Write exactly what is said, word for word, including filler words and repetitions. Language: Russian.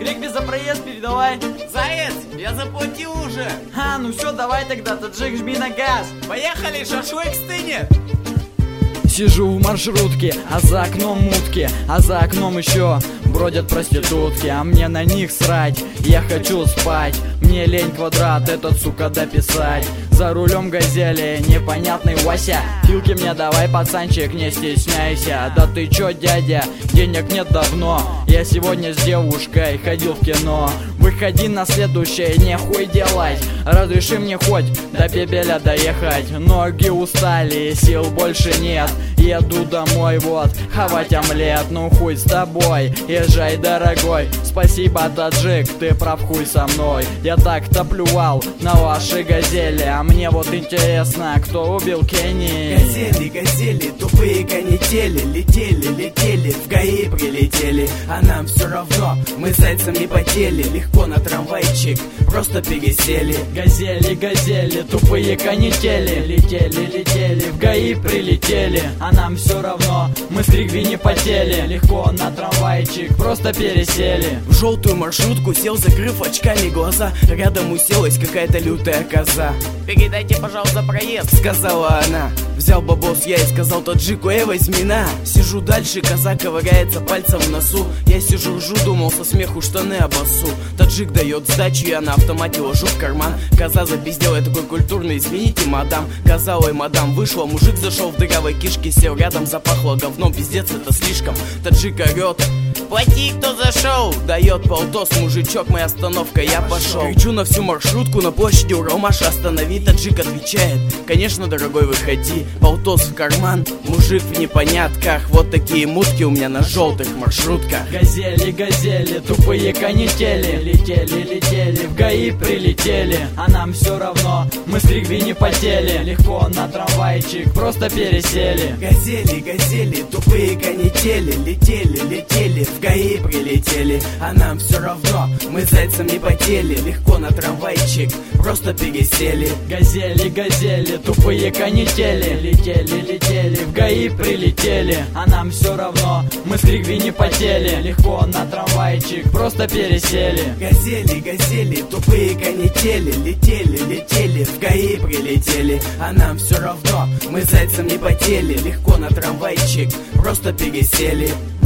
Таджик, без за проезд передавай. Заяц, я заплатил уже. А, ну все, давай тогда, Таджик, жми на газ. Поехали, шашлык стынет. Сижу в маршрутке, а за окном мутки, а за окном еще бродят проститутки, а мне на них срать, я хочу спать. Мне лень квадрат этот, сука, дописать. За рулем газели, непонятный Вася. Филки мне давай, пацанчик, не стесняйся. Да ты чё, дядя, денег нет давно. Я сегодня с девушкой ходил в кино. Выходи на следующее, нехуй делать. Разреши мне хоть до Пебеля доехать. Ноги устали, сил больше нет. Еду домой, вот, хавать омлет. Ну хуй с тобой, езжай, дорогой. Спасибо, Таджик, ты прав, хуй со мной. Я так-то плювал на ваши газели. А мне вот интересно, кто убил Кенни. Газели, газели, тупые канители. Летели, летели, в ГАИ прилетели. А нам все равно, мы зайцем не потели. Легко на трамвайчик, просто пересели. Газели, газели, тупые канители. Летели, летели, в ГАИ прилетели. А нам все равно, мы с Кригви не потели. Легко на трамвайчик, просто пересели. В желтую маршрутку сел, закрыв очками глаза. Рядом уселась какая-то лютая коза. Передайте, пожалуйста, проезд, сказала она. Взял бабос я и сказал Таджику: эй, возьми на. Сижу дальше, коза ковыряется пальцем в носу. Я сижу, ржу, думал со смеху штаны обоссу. Таджик дает сдачу, я на автомате ложу в карман. Коза запиздела, я такой культурный: извините, мадам. Коза, ой, мадам, вышла, мужик зашел в дырявой кишке, сел рядом, запахло говном, пиздец, это слишком. Таджик орет: плати, кто зашел. Дает полтос, мужичок, моя остановка, я пошел. Кричу на всю маршрутку, на площади Уралмаша останови. Таджик отвечает: конечно, дорогой, выходи. Полтос в карман, мужик в непонятках. Вот такие мутки у меня на желтых маршрутках. Газели, газели, тупые канители. Летели, летели, в ГАИ прилетели. А нам все равно, мы с Кригви не потели. Легко на трамвайчик, просто пересели. Газели, газели, тупые канители. Летели, летели, в ГАИ прилетели. А нам все равно, мы зайцем не потели. Легко на трамвайчик, просто пересели. Газели, газели, тупые канители. Летели, летели, в ГАИ прилетели. А нам все равно, мы с Кригви не потели. Легко на трамвайчик, просто пересели. Газели, газели, тупые канители. Летели, летели, в ГАИ прилетели. А нам все равно, мы зайцем не потели. Легко на трамвайчик, просто пересели.